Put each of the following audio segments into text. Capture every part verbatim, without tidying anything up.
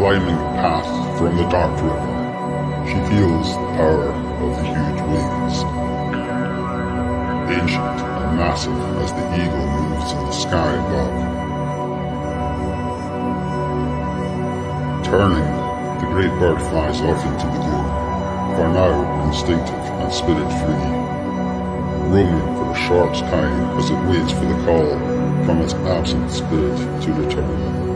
climbing a path from the dark river, she feels the power of the huge wings. Ancient and massive as the eagle moves in the sky above. Turning, the great bird flies off into the gloom, for now instinctive and spirit-free, roaming for a short time as it waits for the call from its absent spirit to return.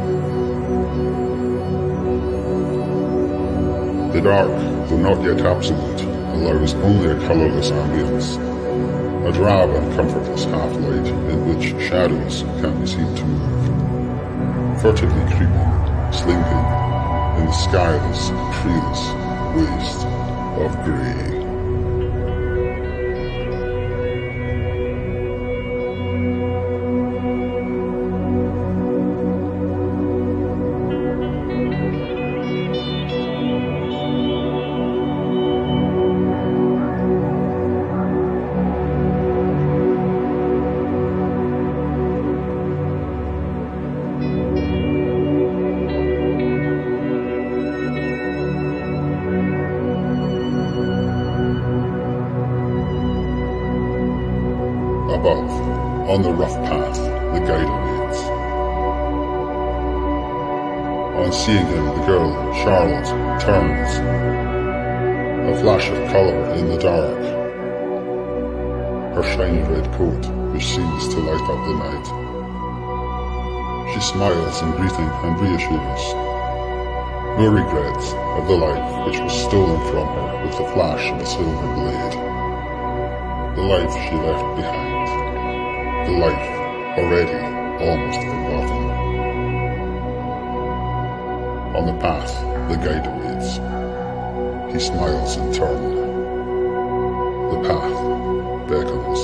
The dark, though not yet absolute, allows only a colourless ambience, a drab and comfortless half-light in which shadows can be seen to move, furtively creeping, slinking, in the skyless, treeless waste of grey. Above, on the rough path, the guide awaits. On seeing him, the girl, Charlotte, turns. A flash of colour in the dark. Her shiny red coat, which seems to light up the night. She smiles in greeting and reassures. No regrets of the life which was stolen from her with the flash of a silver blade. The life she left behind. The life already almost forgotten. On the path, the guide awaits. He smiles in turn. The path beckons.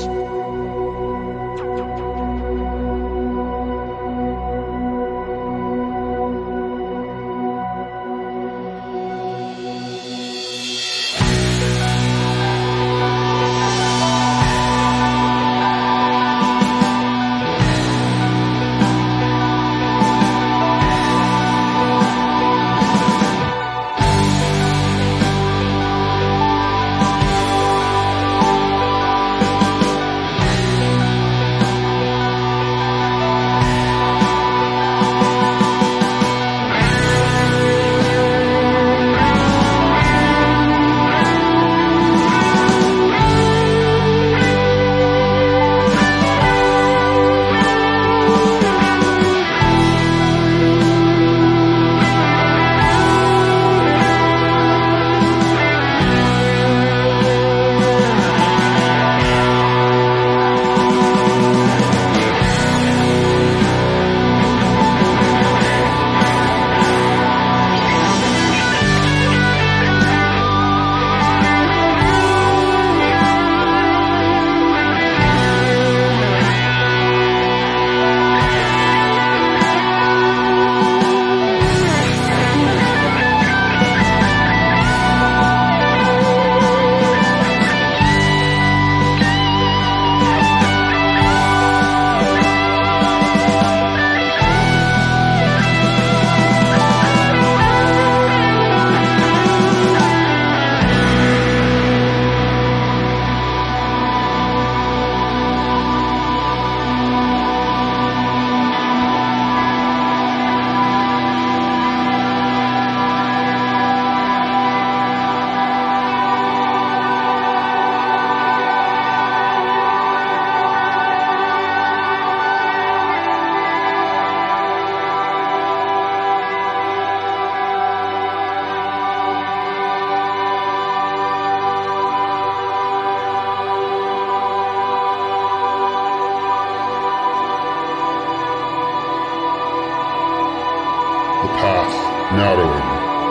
narrowing.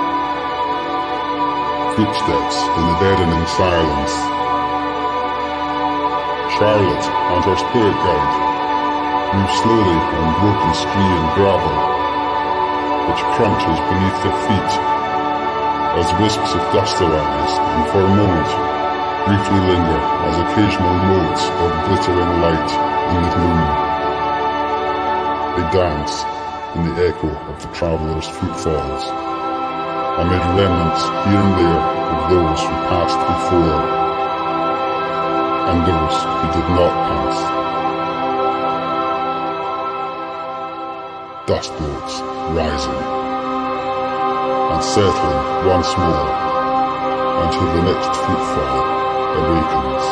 Footsteps in the deadening silence. Charlotte and her spirit guide move slowly on broken scree and gravel, which crunches beneath their feet as wisps of dust arise and for a moment briefly linger as occasional motes of glittering light in the gloom. They dance in the echo of the traveller's footfalls. amid remnants here and there of those who passed before, and those who did not pass. Dust motes rising, and settling once more until the next footfall awakens.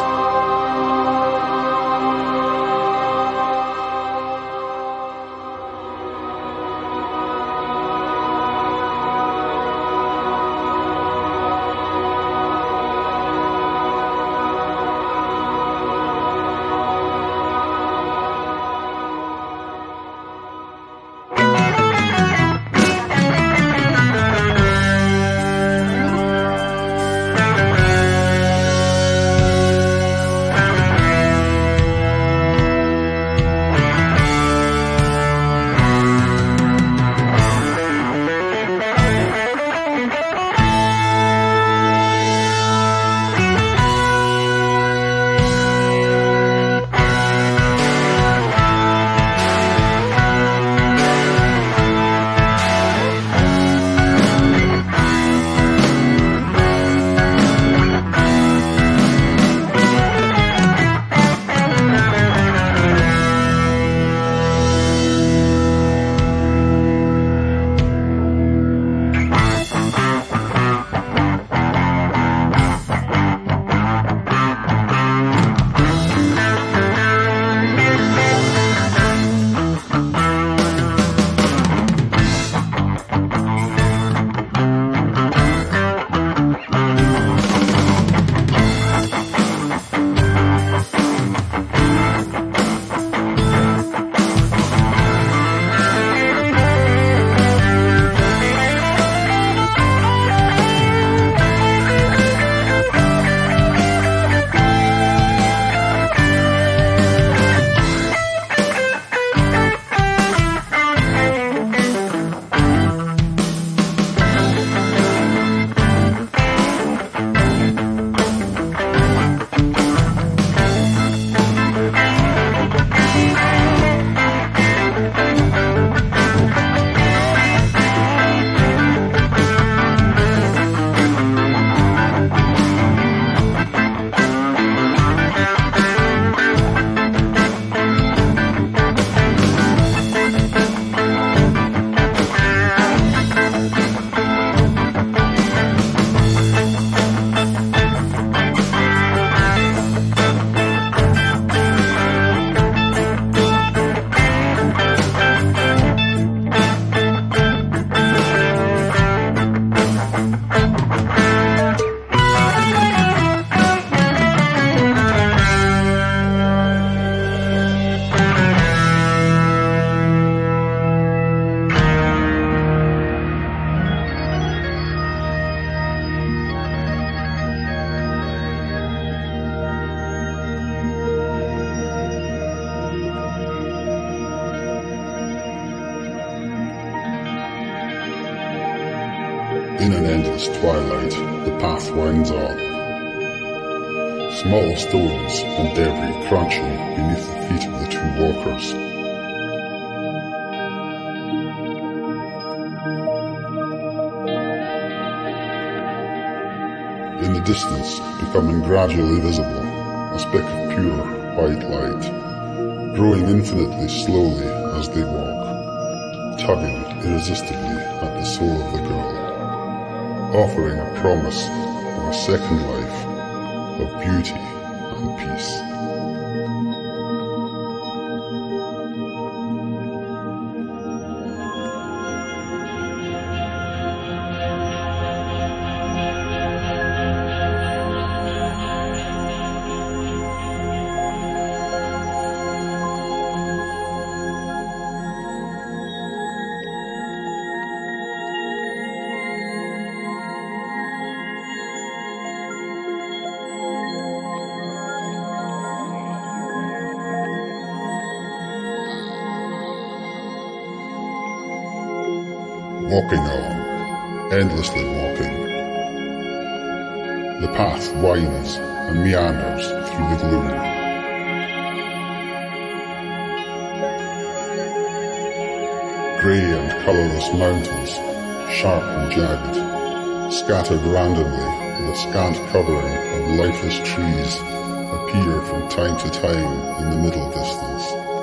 In an endless twilight, the path winds on. Small stones and debris crunching beneath the feet of the two walkers. In the distance, becoming gradually visible, a speck of pure white light, growing infinitely slowly as they walk, tugging irresistibly at the soul of the girl, offering a promise of a second life of beauty and peace. Walking on, endlessly walking. The path winds and meanders through the gloom. Grey and colourless mountains, sharp and jagged, scattered randomly with a scant covering of lifeless trees, appear from time to time in the middle distance.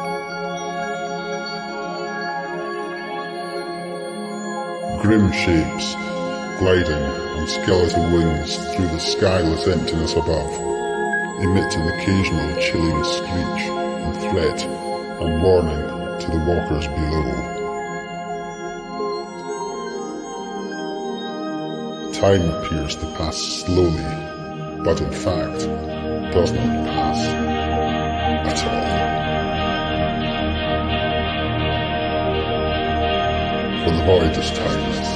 Grim shapes, gliding on skeletal wings through the skyless emptiness above, emit an occasional chilling screech and threat and warning to the walkers below. Time appears to pass slowly, but in fact does not pass at all. For the void is timeless.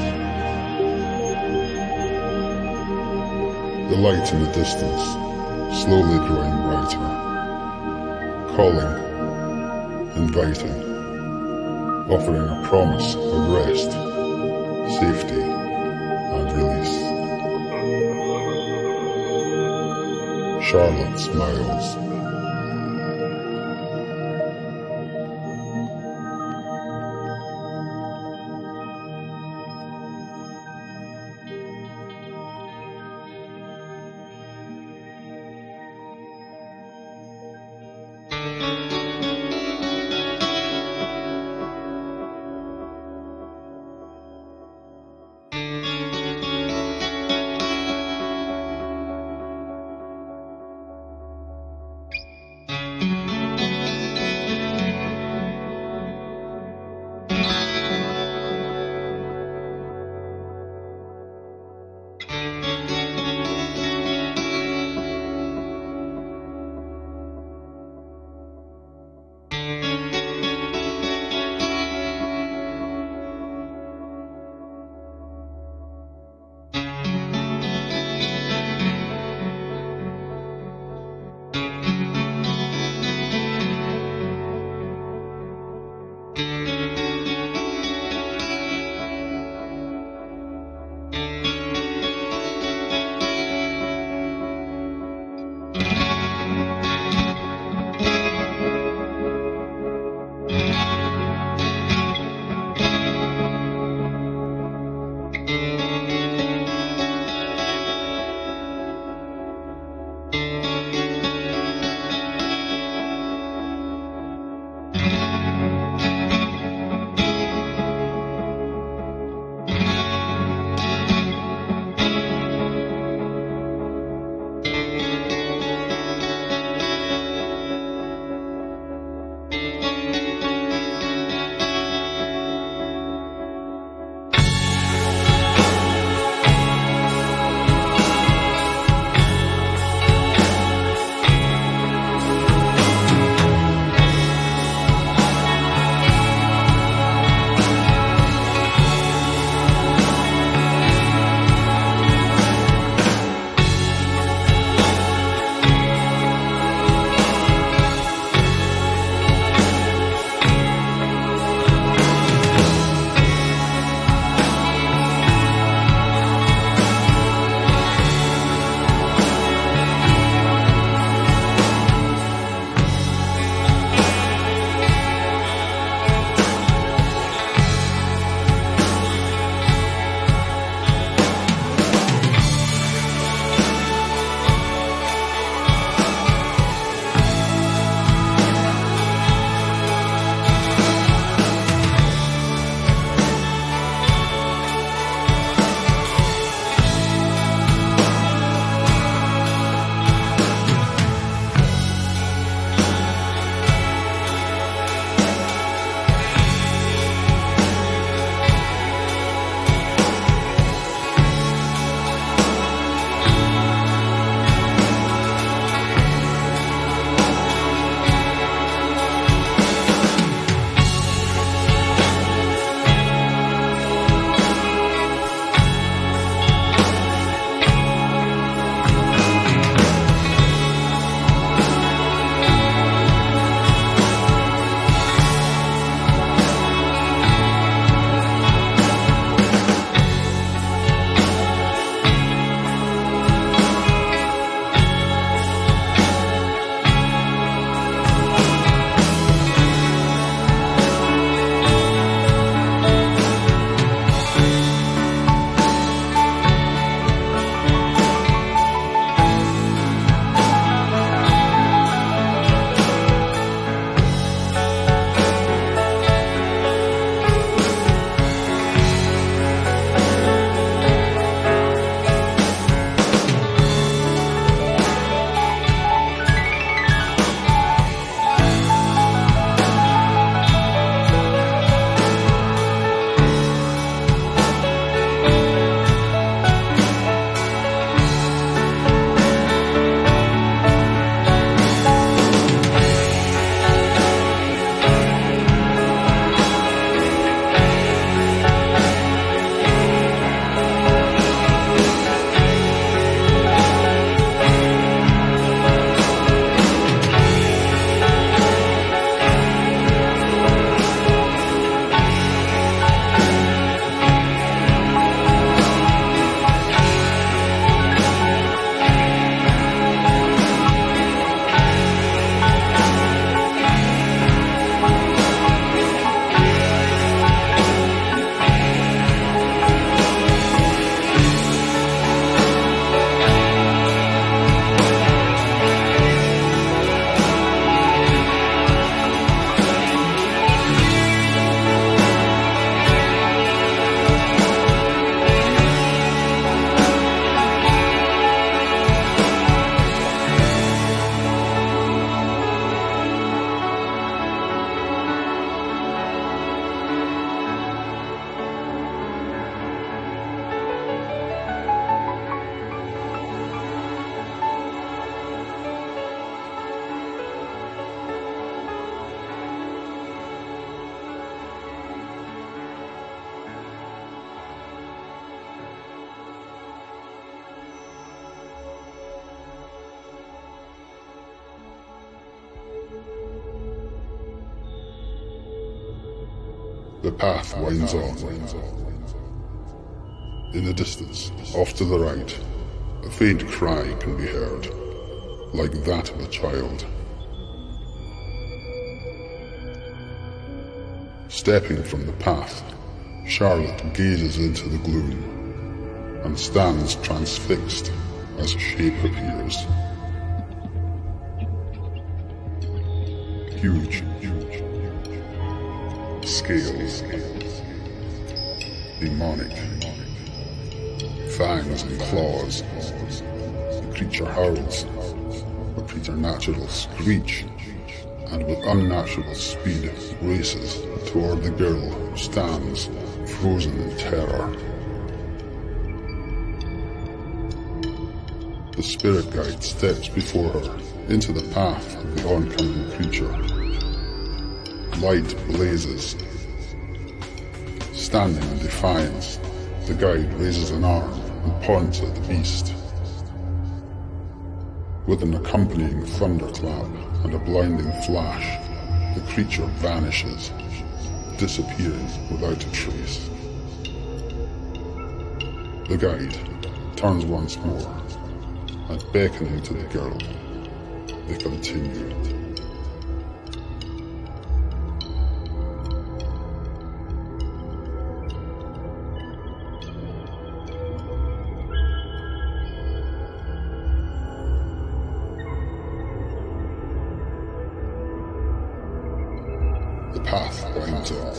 The light in the distance, slowly growing brighter, calling, inviting, offering a promise of rest, safety, and release. Charlotte smiles. The path winds on. In the distance, off to the right, a faint cry can be heard, like that of a child. Stepping from the path, Charlotte gazes into the gloom and stands transfixed as a shape appears. Huge, huge, scales, demonic, fangs and claws. The creature howls, a preternatural screech, and with unnatural speed races toward the girl who stands frozen in terror. The spirit guide steps before her into the path of the oncoming creature. Light blazes. Standing in defiance, the guide raises an arm and points at the beast. With an accompanying thunderclap and a blinding flash, the creature vanishes, disappearing without a trace. The guide turns once more, and beckoning to the girl, they continue. The path winds on.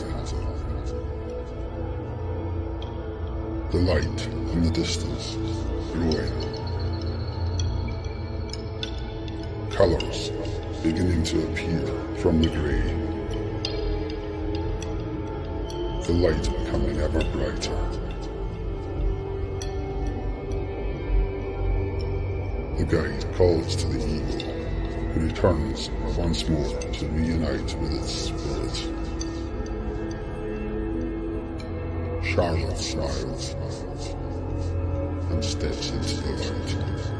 The light in the distance growing. Colors beginning to appear from the grey. The light becoming ever brighter. The guide calls to the eagle, who returns once more to reunite with its spirit. Charlotte smiles and steps into the light.